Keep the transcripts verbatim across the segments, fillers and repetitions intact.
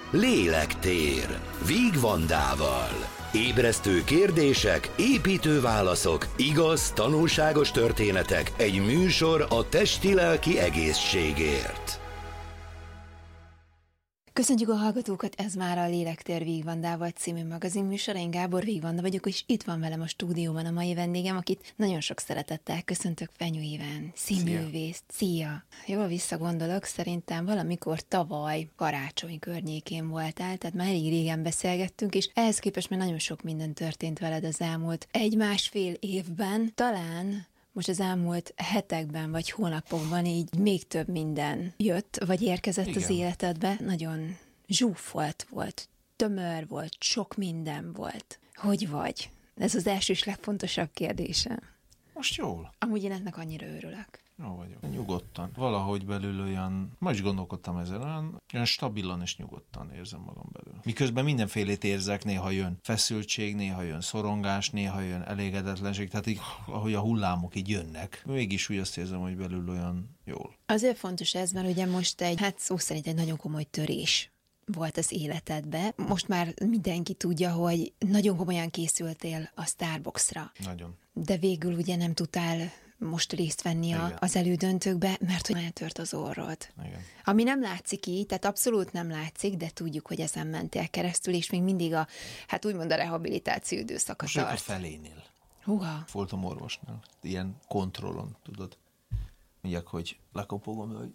Lélektér Víg Vandával. Ébresztő kérdések, építő válaszok, igaz, tanulságos történetek, egy műsor a testi-lelki egészségért. Köszöntjük a hallgatókat, ez már a Lélektér Víg Vandával című magazinműsor. Én Gábor Víg Vanda vagyok, és itt van velem a stúdióban a mai vendégem, akit nagyon sok szeretettel köszöntök, Fenyő Iván, színművész. Szia! Jól visszagondolok, szerintem valamikor tavaly karácsony környékén voltál, tehát már elég régen beszélgettünk, és ehhez képest már nagyon sok minden történt veled az elmúlt egy-másfél évben. Talán most az elmúlt hetekben vagy hónapokban így még több minden jött, vagy érkezett Igen. az életedbe. Nagyon zsúfolt volt, tömör volt, sok minden volt. Hogy vagy? Ez az első és legfontosabb kérdésem. Most jól. Amúgy én ennek annyira örülök. Jó vagyok. Nyugodtan. Valahogy belül olyan, ma is gondolkodtam ezen, olyan, olyan stabilan és nyugodtan érzem magam belül. Miközben mindenfélét érzek, néha jön feszültség, néha jön szorongás, néha jön elégedetlenség, tehát így, ahogy a hullámok így jönnek, mégis úgy azt érzem, hogy belül olyan jól. Azért fontos ez, mert ugye most egy, hát szó szerint egy nagyon komoly törés volt az életedbe. Most már mindenki tudja, hogy nagyon komolyan készültél a Starboxra. Nagyon. De végül ugye nem tudtál most részt venni a, az elődöntőkbe, mert hogy eltört az orrod. Igen. Ami nem látszik így, tehát abszolút nem látszik, de tudjuk, hogy ezen mentél keresztül, és még mindig a, hát úgymond a rehabilitáció időszaka most tart. Most a felénél. Húha. Voltam orvosnál. Ilyen kontrollon, tudod. Mondják, hogy lekopogom, hogy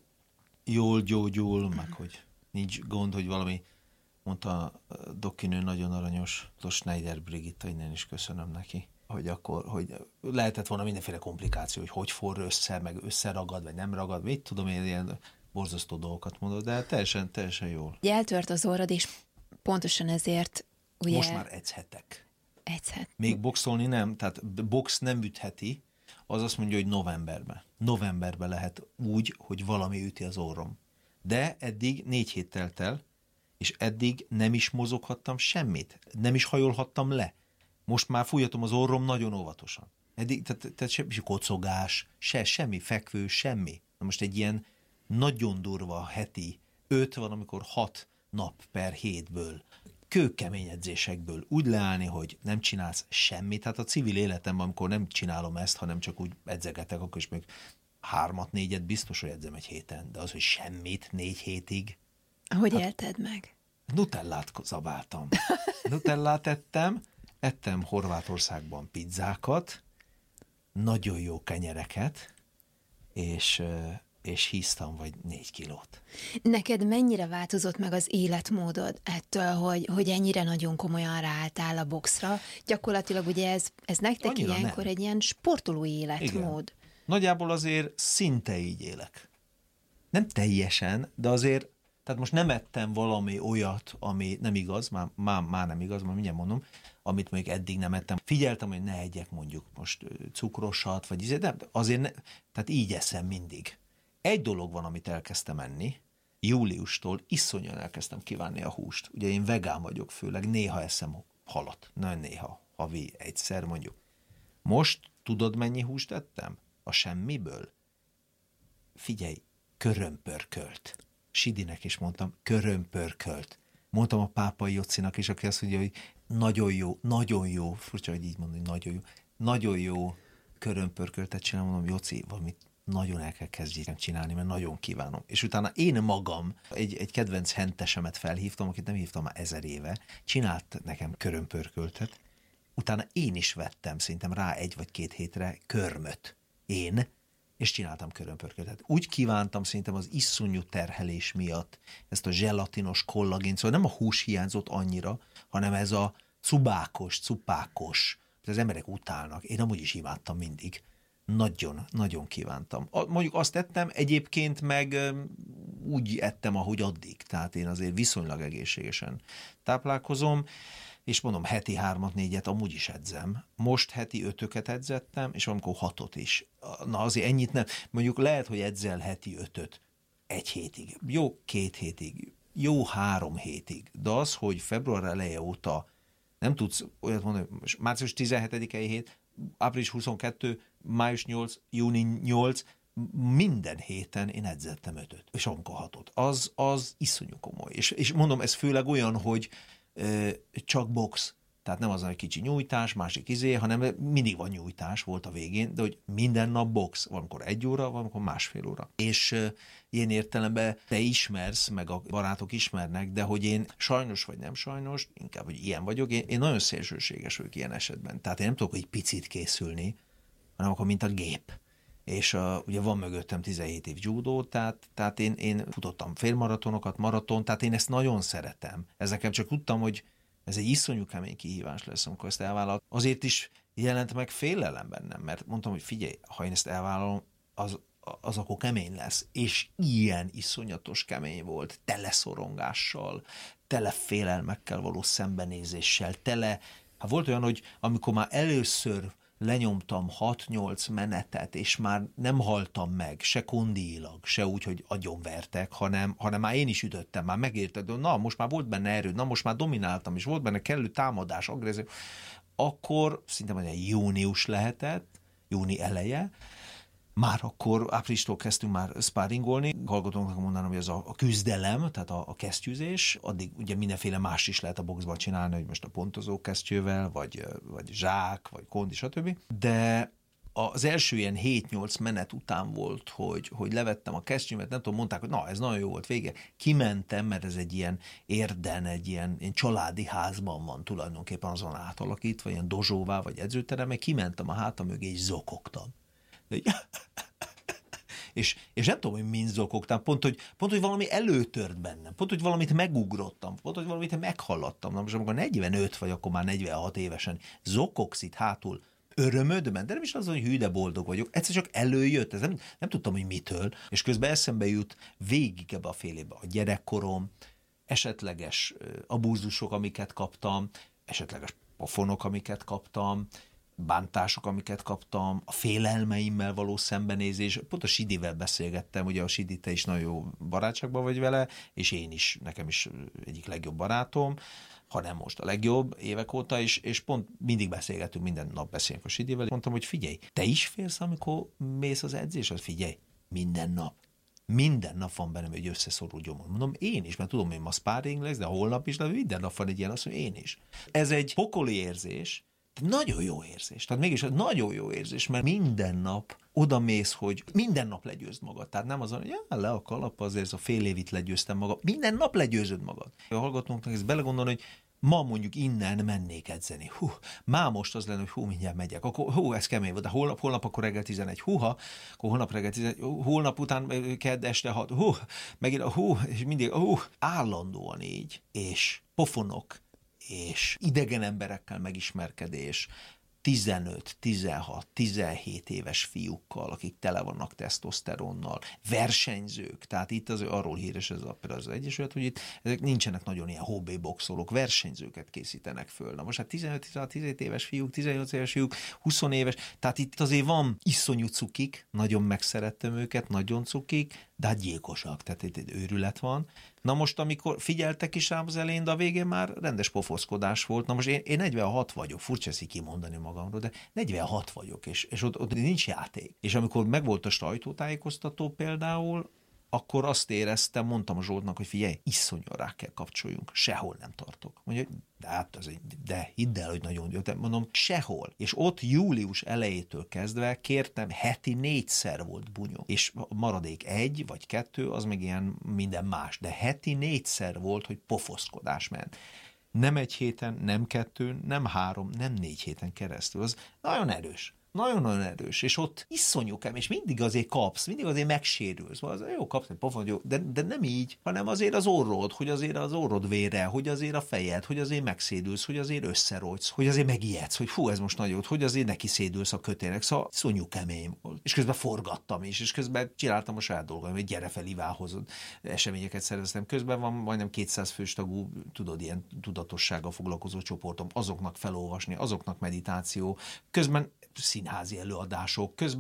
jól gyógyul, meg hogy nincs gond, hogy valami, mondta a dokinő, nagyon aranyos, Schneider Brigitta, innen is köszönöm neki, hogy akkor, hogy lehetett volna mindenféle komplikáció, hogy hogy forr össze, meg összeragad, vagy nem ragad, mit tudom én, ilyen borzasztó dolgokat mondod, de teljesen, teljesen jól. Eltört az orrod, és pontosan ezért ugye... Most már edzhetek. Edzhet. Még boxolni nem, tehát box nem ütheti, az azt mondja, hogy novemberben. Novemberben lehet úgy, hogy valami üti az orrom. De eddig négy hét telt el, és eddig nem is mozoghattam semmit. Nem is hajolhattam le. Most már fújhatom az orrom nagyon óvatosan. Eddig, tehát, tehát semmi kocogás, se, semmi fekvő, semmi. Na most egy ilyen nagyon durva heti, öt van, amikor hat nap per hétből, kőkemény edzésekből úgy leállni, hogy nem csinálsz semmit. Tehát a civil életemben, amikor nem csinálom ezt, hanem csak úgy edzegetek, akkor is még hármat, négyet biztos, hogy edzem egy héten, de az, hogy semmit négy hétig. Hogy hát, élted meg? Nutellát zabáltam. Nutellát ettem, ettem Horvátországban pizzákat, nagyon jó kenyereket, és, és híztam vagy négy kilót. Neked mennyire változott meg az életmódod ettől, hogy, hogy ennyire nagyon komolyan ráálltál a boxra? Gyakorlatilag ugye ez, ez nektek Annyira ilyenkor nem. Egy ilyen sportolói életmód. Igen. Nagyjából azért szinte így élek. Nem teljesen, de azért, tehát most nem ettem valami olyat, ami nem igaz, már, már, már nem igaz, már mindjárt mondom, amit még eddig nem ettem. Figyeltem, hogy ne egyek mondjuk most cukrosat, vagy izé, de azért ne, tehát így eszem mindig. Egy dolog van, amit elkezdtem enni, júliustól iszonyan elkezdtem kívánni a húst. Ugye én vegán vagyok, főleg néha eszem halat, nagyon néha, havi egyszer mondjuk. Most tudod, mennyi húst ettem? A semmiből? Figyelj, körömpörkölt. Sidinek is mondtam, körömpörkölt. Mondtam a Pápai Jocinak is, aki azt mondja, hogy nagyon jó, nagyon jó, furcsa, hogy így mondom, hogy nagyon jó, nagyon jó körömpörköltet csinálom, mondom, Joci, valamit nagyon el kell kezdjem csinálni, mert nagyon kívánom. És utána én magam egy, egy kedvenc hentesemet felhívtam, akit nem hívtam már ezer éve, csinált nekem körömpörköltet, utána én is vettem szerintem rá egy vagy két hétre körmöt. Én, és csináltam körömpörköltet. Úgy kívántam szerintem az iszonyú terhelés miatt ezt a zselatinos kollagént, szóval nem a hús hiányzott annyira, hanem ez a cubákos, cupákos, az emberek utálnak. Én amúgy is imádtam mindig. Nagyon, nagyon kívántam. Mondjuk azt ettem, egyébként meg úgy ettem, ahogy addig. Tehát én azért viszonylag egészségesen táplálkozom, és mondom, heti hármat, négyet amúgy is edzem. Most heti ötöket edzettem, és amikor hatot is. Na azért ennyit nem. Mondjuk lehet, hogy edzel heti ötöt egy hétig. Jó két hétig. Jó három hétig. De az, hogy február eleje óta nem tudsz olyat mondani, március tizenhetedike hét, április huszonkettő, május nyolc, júni nyolc, minden héten én edzettem ötöt, és amikor hatot. Az, az iszonyú komoly. És, és mondom, ez főleg olyan, hogy ö, csak box. Tehát nem az, hogy kicsi nyújtás, másik izé, hanem mindig van nyújtás, volt a végén, de hogy minden nap box, valamikor egy óra, valamikor másfél óra. És uh, ilyen értelemben te ismersz, meg a barátok ismernek, de hogy én sajnos vagy nem sajnos, inkább, hogy ilyen vagyok, én, én nagyon szélsőséges vagyok ilyen esetben. Tehát én nem tudok egy picit készülni, hanem akkor mint a gép. És uh, ugye van mögöttem tizenhét év judó, tehát, tehát én, én futottam félmaratonokat, maraton, tehát én ezt nagyon szeretem. Ez nekem csak tudtam, hogy ez egy iszonyú kemény kihívás lesz, amikor ezt elvállalom. Azért is jelent meg félelem bennem, mert mondtam, hogy figyelj, ha én ezt elvállalom, az, az akkor kemény lesz. És ilyen iszonyatos kemény volt, tele szorongással, tele félelmekkel való szembenézéssel, tele... Hát volt olyan, hogy amikor már először lenyomtam hat-nyolc menetet, és már nem haltam meg, se kondiilag, se úgy, hogy agyonvertek, hanem, hanem már én is ütöttem, már megérted, na, most már volt benne erő, na, most már domináltam, és volt benne kellő támadás, agresszió, akkor szinte majd egy június lehetett, júni eleje, már akkor áprilistól kezdtünk már sparringolni, hallgatóknak mondanom, hogy ez a, a küzdelem, tehát a, a kesztyűzés, addig ugye mindenféle más is lehet a boxban csinálni, hogy most a pontozó kesztyűvel, vagy, vagy zsák, vagy kondi, stb. De az első ilyen hét-nyolc menet után volt, hogy, hogy levettem a kesztyűmet, nem tudom, mondták, hogy na, ez nagyon jó volt, vége. Kimentem, mert ez egy ilyen érden, egy ilyen, ilyen családi házban van tulajdonképpen azon átalakítva, ilyen dozsóvá, vagy edzőterem, meg kimentem a hátam mögé, és zokogtam. és, és nem tudom, hogy mind zokogtam, pont hogy, pont, hogy valami előtört bennem, pont, hogy valamit megugrottam, pont, hogy valamit meghallattam. Na most amikor negyvenöt vagy, akkor már negyvenhat évesen zokogsz itt hátul, örömödben, de nem is az, hogy hű, de boldog vagyok. Egyszer csak előjött, ez nem, nem tudtam, hogy mitől, és közben eszembe jut végig ebbe a fél évbe a gyerekkorom, esetleges abúzusok, amiket kaptam, esetleges pofonok, amiket kaptam, bántások, amiket kaptam, a félelmeimmel való szembenézés. Pont a Sidivel beszélgettem, ugye a Sidi, te is nagyon jó barátságban vagy vele, és én is, nekem is egyik legjobb barátom, ha nem most a legjobb évek óta, és, és pont mindig beszélgetünk, minden nap beszélünk a Sidivel. Mondtam, hogy figyelj, te is félsz, amikor mész az edzéshez? Figyelj, minden nap. Minden nap van bennem egy összeszorú gyomor. Mondom, én is, mert tudom, hogy ma sparring lesz, de holnap is, de minden nap van egy ilyen, azt mondom, én is. Ez egy pokoli érzés, nagyon jó érzés. Tehát mégis nagyon jó érzés, mert minden nap oda mész, hogy minden nap legyőzd magad. Tehát nem azon, hogy já, le a kalap, azért ez a fél évit legyőztem magad. Minden nap legyőzöd magad. A hallgatóknak ezt belegondolni, hogy ma mondjuk innen mennék edzeni. Hú, már most az lenne, hogy hú, mindjárt megyek. Akkor hú, ez kemény volt, de holnap, holnap akkor reggel tizenegy. Húha, akkor holnap reggel tizenegy. Holnap után kedd este hat. Hú, megint hú, és mindig hú, állandóan így. És pofonok, és idegen emberekkel megismerkedés, tizenöt, tizenhat, tizenhét éves fiúkkal, akik tele vannak tesztoszteronnal, versenyzők, tehát itt az, arról híres ez a, az Egyesület, hogy itt ezek nincsenek nagyon ilyen hobby boxolók, versenyzőket készítenek föl. Na most hát tizenöt, tizenhat, tizenhét éves fiúk, tizennyolc éves fiúk, húsz éves, tehát itt azért van iszonyú cukik, nagyon megszerettem őket, nagyon cukik, de hát gyilkosak, tehát itt egy őrület van. Na most, amikor figyeltek is rám az elején, de a végén már rendes pofoszkodás volt. Na most én, én negyvenhat vagyok, furcsa ezt kimondani magamról, de negyvenhat vagyok, és, és ott, ott nincs játék. És amikor megvolt a sajtótájékoztató például, akkor azt éreztem, mondtam a Zsoltnak, hogy figyelj, iszonyan rá kell kapcsoljunk, sehol nem tartok. Mondja, de hát az egy, de hidd el, hogy nagyon jó. Mondom, sehol. És ott július elejétől kezdve kértem, heti négyszer volt bunyó. És maradék egy vagy kettő, az meg ilyen minden más. De heti négyszer volt, hogy pofoszkodás ment. Nem egy héten, nem kettő, nem három, nem négy héten keresztül. Az nagyon erős. Nagyon-nagyon erős, és ott iszonyúkem, és mindig azért kapsz, mindig azért megsérülsz. Az jó, kapsz egy pofont, jó, de, de nem így, hanem azért az orrod, hogy azért az orrod vére, hogy azért a fejed, hogy azért megszédülsz, hogy azért összerogysz, hogy azért megijedsz, hogy fú, ez most nagyon, hogy azért neki szédülsz a kötének, szóval iszonyú kemény volt. És közben forgattam is, és közben csináltam a saját dolgaim, hogy gyere fel Ivához, eseményeket szerveztem. Közben van majdnem kétszáz fős tagú, tudod, ilyen tudatossággal foglalkozó csoportom, azoknak felolvasni, azoknak meditáció, közben színházi előadások, közben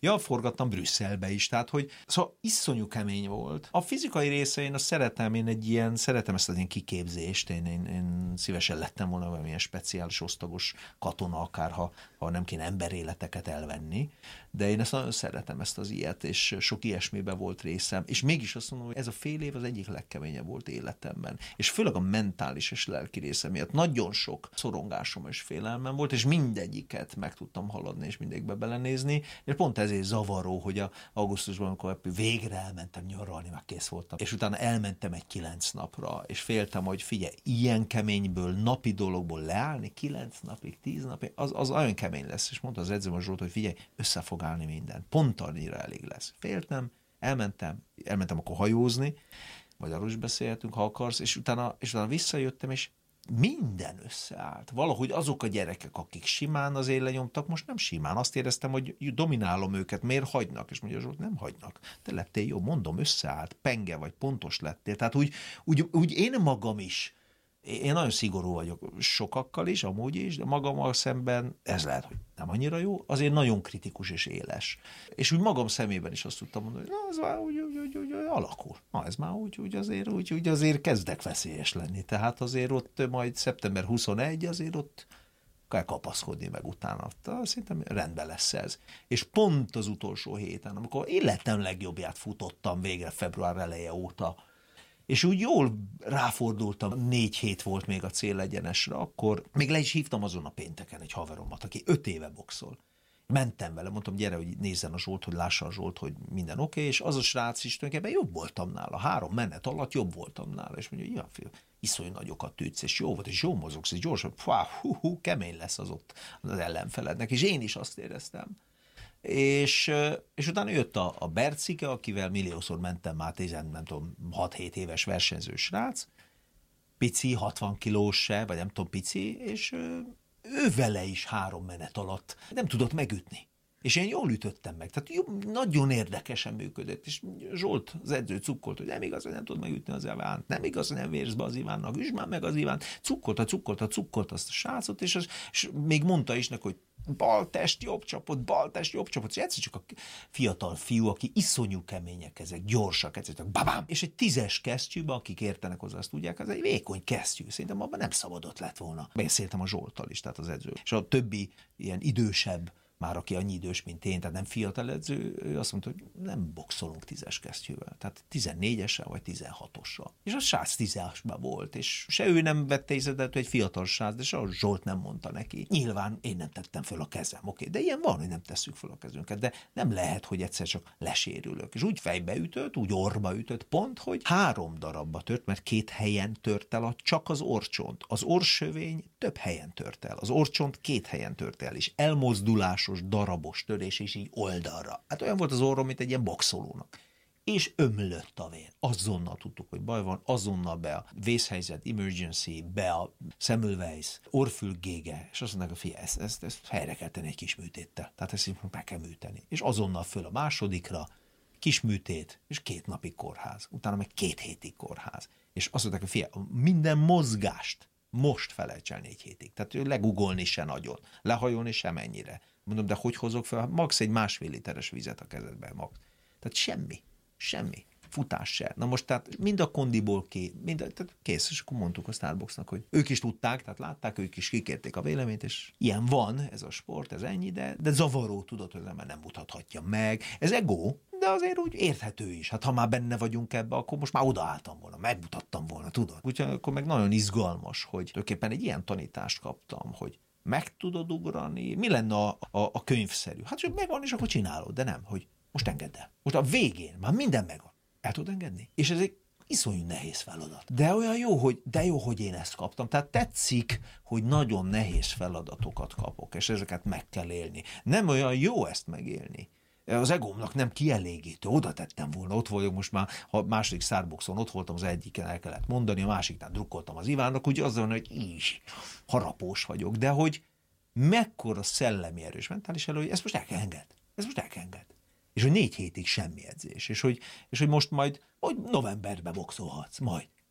Ja, forgattam Brüsszelbe is, tehát hogy szóval iszonyú kemény volt. A fizikai része én azt szeretem, én egy ilyen, szeretem ezt az ilyen kiképzést, én, én, én szívesen lettem volna valamilyen speciális osztagos katona, akár ha, ha nem kéne emberéleteket elvenni, de én ezt nagyon szeretem, ezt az ilyet, és sok ilyesmiben volt részem, és mégis azt mondom, hogy ez a fél év az egyik legkeményebb volt életemben, és főleg a mentális és lelki része miatt nagyon sok szorongásom és félelmem volt, és mindegyiket meg tudtam haladni, és mindegyikbe belenézni, és pont ezért zavaró, hogy a augusztusban, amikor végre elmentem nyaralni, már kész voltam, és utána elmentem egy kilenc napra, és féltem, hogy figyelj, ilyen keményből, napi dologból leállni, kilenc napig, tíz napig, az, az olyan kemény lesz, és mondta az edzőm a Zsolt, hogy figyelj, össze fog állni minden, pont annyira elég lesz. Féltem, elmentem, elmentem akkor hajózni, vagy arról is beszélhetünk, ha akarsz, és utána, és utána visszajöttem, és minden összeállt. Valahogy azok a gyerekek, akik simán azért lenyomtak, most nem simán. Azt éreztem, hogy dominálom őket, miért hagynak? És mondja Zsolt, nem hagynak. Te lettél jó, mondom, összeállt, penge vagy, pontos lettél. Tehát úgy, úgy, úgy én magam is, én nagyon szigorú vagyok sokakkal is, amúgy is, de magammal szemben ez lehet, hogy nem annyira jó, azért nagyon kritikus és éles. És úgy magam szemében is azt tudtam mondani, hogy na, ez már úgy, úgy, úgy, úgy alakul. Na, ez már úgy, úgy, azért, úgy, úgy azért kezdek veszélyes lenni. Tehát azért ott majd szeptember huszonegyedike azért ott kell kapaszkodni meg utána. Szerintem rendben lesz ez. És pont az utolsó héten, amikor életem legjobbját futottam végre február eleje óta, és úgy jól ráfordultam, négy hét volt még a célegyenesre, akkor még le is hívtam azon a pénteken egy haveromat, aki öt éve boxol. Mentem vele, mondtam, gyere, hogy nézzen a Zsolt, hogy lássa a Zsolt, hogy minden oké, okay, és az a srác is tulajdonképpen jobb voltam nála. Három menet alatt jobb voltam nála, és mondja, ja, fiú, iszonyú nagyokat ütsz, és jó volt, és jó mozogsz, és gyorsan, fá, hú, hú, kemény lesz az ott az ellenfelednek, és én is azt éreztem. És, és utána jött a, a Bercike, akivel milliószor mentem már tizen, nem tudom, hat-hét éves versenyző srác, pici, hatvan kilós se, vagy nem tudom, pici, és ő vele is három menet alatt nem tudott megütni. És én jól ütöttem meg. Tehát jó, nagyon érdekesen működött. És Zsolt, az edző cukkolt, hogy nem igaz, hogy nem tud megütni az Ivánt. Nem igaz, hogy nem vérsz be az Ivánnak. Üsd már meg az Ivánt. Cukkolta, cukkolta, cukkolta azt a srácot, és, az, és még mondta is neki, hogy bal test, jobb csapot, bal test, jobb csapot. És egyszer csak a fiatal fiú, aki iszonyú kemények ezek, gyorsak, egyszer csak babám. És egy tízes kesztyűben, akik értenek hozzá, azt tudják, ez egy vékony kesztyű. Szerintem abban nem szabadott lett volna. Beszéltem a Zsolttal is, tehát az edző. És a többi ilyen idősebb, már aki annyi idős, mint én, tehát nem fiatal edző, ő azt mondta, hogy nem boxolunk tízes kesztyűvel, tehát tizennégyessel vagy tizenhatossal. És a srác tízesben volt, és se ő nem vette észre, hogy egy fiatal srác, de se a Zsolt nem mondta neki. Nyilván én nem tettem föl a kezem, oké, de ilyen van, hogy nem tesszük föl a kezünket, de nem lehet, hogy egyszer csak lesérülök. És úgy fejbe ütött, úgy orba ütött, pont, hogy három darabba tört, mert két helyen tört el a, csak az orrcsont. Az orrsövény több helyen tört el, az orrcsont két helyen tört el, és elmozdulás darabos törés, és így oldalra. Hát olyan volt az orrom, mint egy ilyen boxolónak. És ömlött a vér. Azonnal tudtuk, hogy baj van, azonnal be a vészhelyzet, emergency, be a Semmelweis, orrfülgége, és azt mondták, hogy figyelj, ezt, ezt, ezt helyre kell tenni egy kis műtéttel. Tehát ezt meg kell műteni. És azonnal föl a másodikra, kis műtét, és két napig kórház. Utána meg két hétig kórház. És azt mondták, hogy figyelj, minden mozgást most felejts el négy hétig. Tehát legugolni se nagyon, lehajolni sem ennyire. Mondom, de hogy hozok fel? Max egy másfél literes vizet a kezedbe, max. Tehát semmi, semmi. Futás se. Na most tehát mind a kondiból ki, mind, tehát kész, és akkor mondtuk a Starbucksnak, hogy ők is tudták, tehát látták, ők is kikérték a véleményt, és ilyen van ez a sport, ez ennyi, de, de zavaró, tudod, hogy nem, nem mutathatja meg. Ez ego, de azért úgy érthető is. Hát ha már benne vagyunk ebbe, akkor most már odaálltam volna, megmutattam volna, tudod. Úgyhogy akkor meg nagyon izgalmas, hogy tulajdonképpen egy ilyen tanítást kaptam, hogy meg tudod ugrani, mi lenne a, a, a könyvszerű? Hát, hogy megvan, és akkor csinálod, de nem, hogy most engedd el. Most a végén már minden megvan. El tudod engedni? És ez egy iszonyú nehéz feladat. De olyan jó, hogy, de jó, hogy én ezt kaptam. Tehát tetszik, hogy nagyon nehéz feladatokat kapok, és ezeket meg kell élni. Nem olyan jó ezt megélni. Az egómnak nem kielégítő, oda tettem volna, ott vagyok most már, a második Starbuckson ott voltam, az egyiken el kellett mondani, a másiknál drukkoltam az Ivánnak, úgy azzal, hogy így harapós vagyok, de hogy mekkora szellemi erős mentális elő, hogy ezt most el kell enged, ezt most el kell enged. És hogy négy hétig semmi edzés, és hogy, és hogy most majd, hogy novemberben boxolhatsz, majd, majd.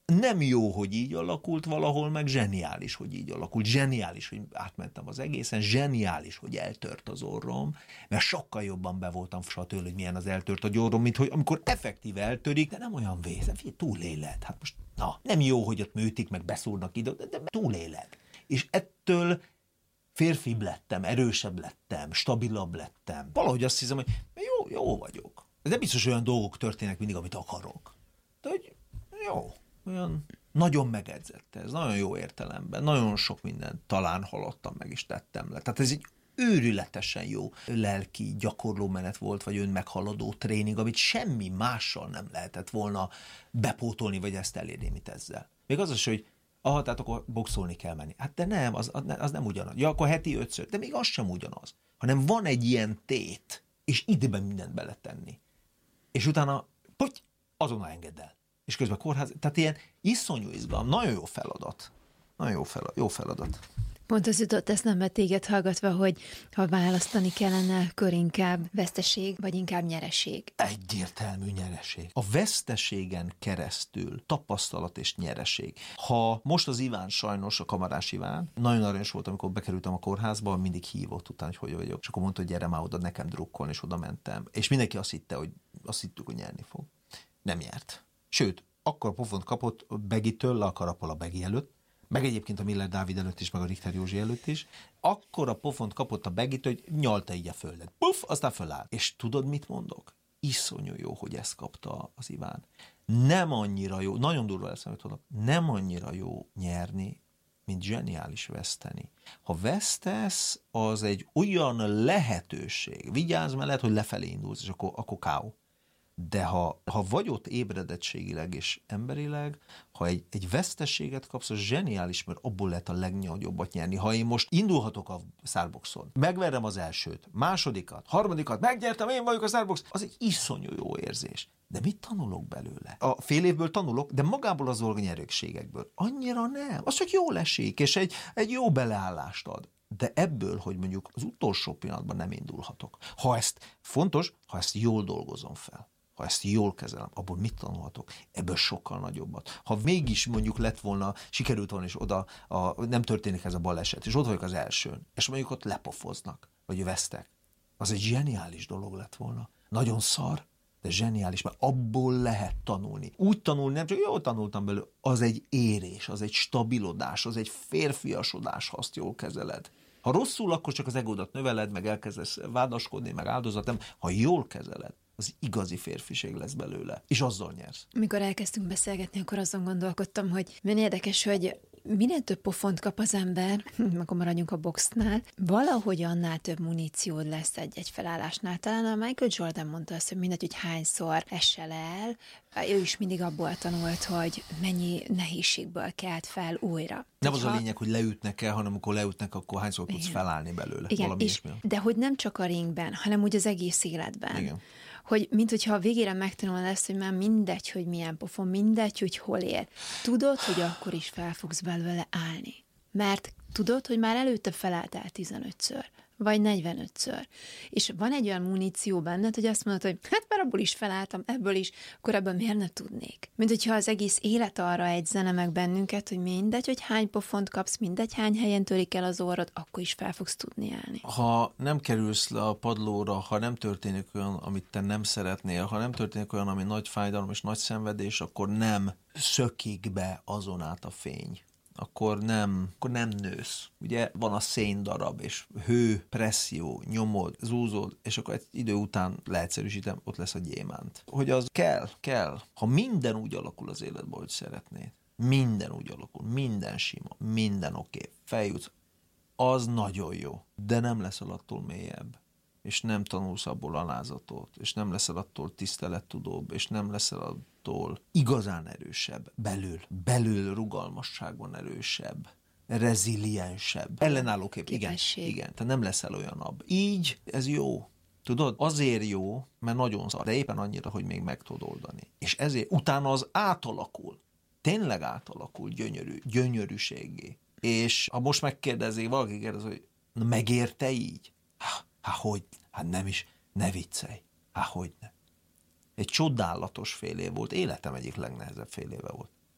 Nem jó, hogy így alakult valahol, meg zseniális, hogy így alakult. Zseniális, hogy átmentem az egészen, zseniális, hogy eltört az orrom, mert sokkal jobban be voltam tőle, hogy milyen az eltört a orrom, mint hogy amikor effektíve eltörik, de nem olyan vész, túléled. Hát most, na, nem jó, hogy ott műtik, meg beszúrnak ide, de túléled. És ettől férfibb lettem, erősebb lettem, stabilabb lettem. Valahogy azt hiszem, hogy jó, jó vagyok. De biztos olyan dolgok történnek mindig, amit akarok. De hogy jó, olyan nagyon megedzett ez, nagyon jó értelemben, nagyon sok mindent talán hallottam, meg is tettem le. Tehát ez egy őrületesen jó lelki gyakorló menet volt, vagy önmeghaladó tréning, amit semmi mással nem lehetett volna bepótolni, vagy ezt elérni, mint ezzel. Még az is, hogy aha, tehát akkor boxolni kell menni. Hát de nem, az, az nem ugyanaz. Ja, akkor heti ötször, de még az sem ugyanaz. Hanem van egy ilyen tét, és időben mindent beletenni. És utána, poty, azonnal engedd el. És közben kórház, tehát ilyen iszonyú izgalom, nagyon jó feladat. Nagyon jó feladat. Jó feladat. Pont az jutott eszembe téged hallgatva, hogy ha választani kellene, akkor inkább veszteség, vagy inkább nyereség. Egyértelmű nyereség. A veszteségen keresztül tapasztalat és nyereség. Ha most az Iván sajnos, a kamarás Iván, nagyon aranyos volt, amikor bekerültem a kórházba, mindig hívott utána, hogy hogy vagyok. És akkor mondta, hogy gyere már oda nekem drukkolni, és oda mentem. És mindenki azt hitte, hogy azt hittük, hogy nyerni fog. Nem nyert. Sőt, akkor pofont kapott Begitől, le a karappal a Begi előtt, meg egyébként a Miller Dávid előtt is, meg a Richter Józsi előtt is, akkor a pofont kapott a Begitől, hogy nyalta így a földet. Puff, aztán föláll. És tudod, mit mondok? Iszonyú jó, hogy ezt kapta az Iván. Nem annyira jó, nagyon durva lesz, amit tudok, nem annyira jó nyerni, mint zseniális veszteni. Ha vesztesz, az egy olyan lehetőség. Vigyázz mellett, hogy lefelé indulsz, és akkor, akkor ká ó. De ha, ha vagy ott ébredettségileg és emberileg, ha egy, egy veszteséget kapsz, az zseniális, mert abból lehet a legnagyobbat nyerni. Ha én most indulhatok a Starbuckson, megverem az elsőt, másodikat, harmadikat, megnyertem, én vagyok a Starbucks, az egy iszonyú jó érzés. De mit tanulok belőle? A fél évből tanulok, de magából az nyerőségekből. Annyira nem. Az csak jól esik, és egy, egy jó beleállást ad. De ebből, hogy mondjuk az utolsó pillanatban nem indulhatok. Ha ezt fontos, ha ezt jól dolgozom fel. Ha ezt jól kezelem, abból mit tanulhatok? Ebből sokkal nagyobbat. Ha mégis mondjuk lett volna, sikerült volna, és oda a, nem történik ez a baleset, és ott vagyok az elsőn, és mondjuk ott lepofoznak, vagy vesztek, az egy zseniális dolog lett volna. Nagyon szar, de zseniális, mert abból lehet tanulni. Úgy tanulni, nem csak jól tanultam belőle, az egy érés, az egy stabilodás, az egy férfiasodás, ha azt jól kezeled. Ha rosszul, akkor csak az egódat növeled, meg elkezdesz vádaskodni, meg áldozat, nem. Ha jól kezeled, az igazi férfiség lesz belőle, és azzal nyersz. Amikor elkezdtünk beszélgetni, akkor azon gondolkodtam, hogy milyen érdekes, hogy minél több pofont kap az ember, akkor maradjunk a boxnál, valahogy annál több muníciód lesz egy-egy felállásnál. Talán a Michael Jordan mondta azt, hogy mindegy, hogy hányszor esel el, ő is mindig abból tanult, hogy mennyi nehézségből kelt fel újra. Nem az a lényeg, hogy leütnek el, hanem amikor leütnek, akkor hányszor tudsz Igen. felállni belőle. Igen, és, de hogy nem csak a ringben, hanem úgy az egész életben. Igen. Hogy mint hogyha a végére megtanulod ezt, hogy már mindegy, hogy milyen pofon, mindegy, hogy hol ér. Tudod, hogy akkor is fel fogsz belőle állni. Mert tudod, hogy már előtte felálltál tizenötször, vagy negyvenötször. És van egy olyan muníció benned, hogy azt mondod, hogy hát már abból is felálltam, ebből is, akkor ebből miért ne tudnék? Mint hogyha az egész élet arra egyzene meg bennünket, hogy mindegy, hogy hány pofont kapsz, mindegy, hány helyen törik el az orrod, akkor is fel fogsz tudni állni. Ha nem kerülsz le a padlóra, ha nem történik olyan, amit te nem szeretnél, ha nem történik olyan, ami nagy fájdalom és nagy szenvedés, akkor nem szökik be azon át a fény. Akkor nem, akkor nem nősz. Ugye van a széndarab, és hő, presszió, nyomod, zúzod, és akkor egy idő után leegyszerűsítem, ott lesz a gyémánt. Hogy az kell, kell. Ha minden úgy alakul az életben, hogy szeretnéd, minden úgy alakul, minden sima, minden oké, okay, feljutsz, az nagyon jó, de nem leszel attól mélyebb, és nem tanulsz abból alázatot, és nem leszel attól tisztelettudóbb, és nem leszel attól igazán erősebb, belül, belül rugalmasságban erősebb, reziliensebb, ellenállókép, igen, igen, te nem leszel olyanabb. Így ez jó. Tudod, azért jó, mert nagyon szar, de éppen annyira, hogy még meg tudod oldani. És ezért utána az átalakul, tényleg átalakul gyönyörű, gyönyörűségé. És ha most megkérdezik, valaki kérdez, hogy na, megérte így? Há, hogy? Hát nem is, ne viccelj. Há, hogy ne. Egy csodálatos fél év volt, életem egyik legnehezebb fél éve volt.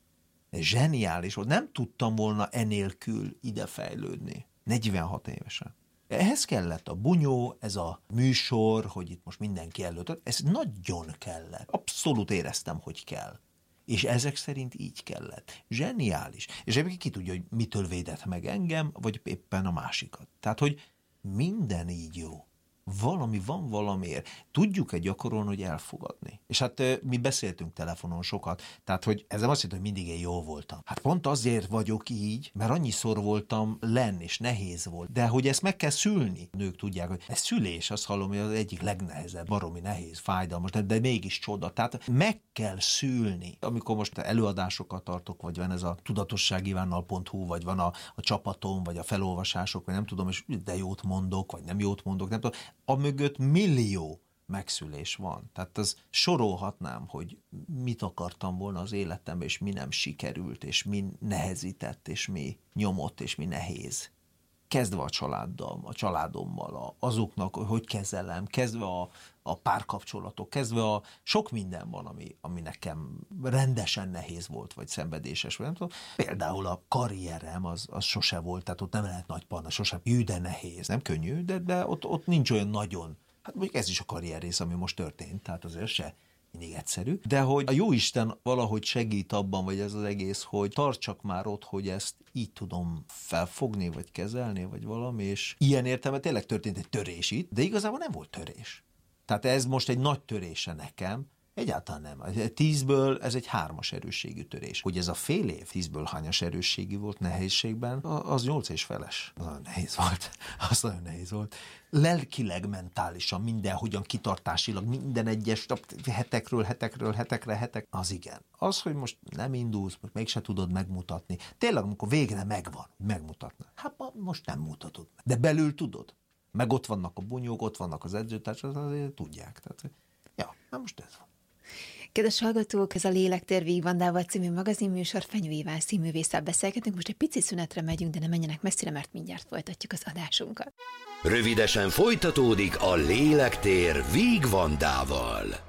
Zseniális volt. Nem tudtam volna enélkül ide fejlődni. negyvenhat évesen. Ehhez kellett a bunyó, ez a műsor, hogy itt most mindenki előtt. Ez nagyon kellett. Abszolút éreztem, hogy kell. És ezek szerint így kellett. Zseniális. És egyébként ki tudja, hogy mitől védett meg engem, vagy éppen a másikat. Tehát, hogy minden így jó. Valami van valamiért. Tudjuk-e gyakorolni, hogy elfogadni? És hát mi beszéltünk telefonon sokat, tehát, hogy ez nem azt jelenti, hogy mindig én jó voltam. Hát pont azért vagyok így, mert annyiszor voltam lenn, és nehéz volt. De hogy ezt meg kell szülni. Nők tudják, hogy ez szülés, azt hallom, hogy az egyik legnehezebb, baromi nehéz, fájdalmas, de, de mégis csoda. Tehát meg kell szülni. Amikor most előadásokat tartok, vagy van ez a tudatosságivánnal pont hu, vagy van a, a csapatom, vagy a felolvasások, vagy nem tudom, és de jót mondok, vagy nem jót mondok, nem tudom. A mögött millió megszülés van. Tehát az sorolhatnám, hogy mit akartam volna az életemben, és mi nem sikerült, és mi nehezített, és mi nyomott, és mi nehéz. Kezdve a családdal, a családommal, a, azoknak, hogy kezelem, kezdve a, a párkapcsolatok, kezdve a sok minden van, ami, ami nekem rendesen nehéz volt, vagy szenvedéses, vagy nem tudom. Például a karrierem az, az sose volt, tehát ott nem lehet nagy panna, sose jű, de nehéz, nem könnyű, de, de ott, ott nincs olyan nagyon, hát mondjuk ez is a karrier rész, ami most történt, tehát azért se mindig egyszerű, de hogy a Jóisten valahogy segít abban, vagy ez az egész, hogy tartsak már ott, hogy ezt így tudom felfogni, vagy kezelni, vagy valami, és ilyen értelemben tényleg történt egy törés itt, de igazából nem volt törés. Tehát ez most egy nagy törése nekem, egyáltalán nem. Tízből ez egy hármas erősségű törés. Hogy ez a fél év tízből hányas erősségű volt nehézségben, az nyolc és feles. Az nagyon nehéz volt. Az nagyon nehéz volt. Lelkileg, mentálisan, mindenhogyan kitartásilag, minden egyes hetekről, hetekről, hetekre, hetek. Az igen. Az, hogy most nem indulsz, most mégse tudod megmutatni. Tényleg, amikor végre megvan, megmutatna. Hát most nem mutatod meg. De belül tudod. Meg ott vannak a bunyók, ott vannak az edzőtársak, azért tudják. Tehát, ja, na most ez van. Kedves hallgatók, ez a Lélektér Vígvandával című magazinműsor, Fenyő Iván színművésszel beszélgetünk. Most egy pici szünetre megyünk, de ne menjenek messzire, mert mindjárt folytatjuk az adásunkat. Rövidesen folytatódik a Lélektér Vígvandával.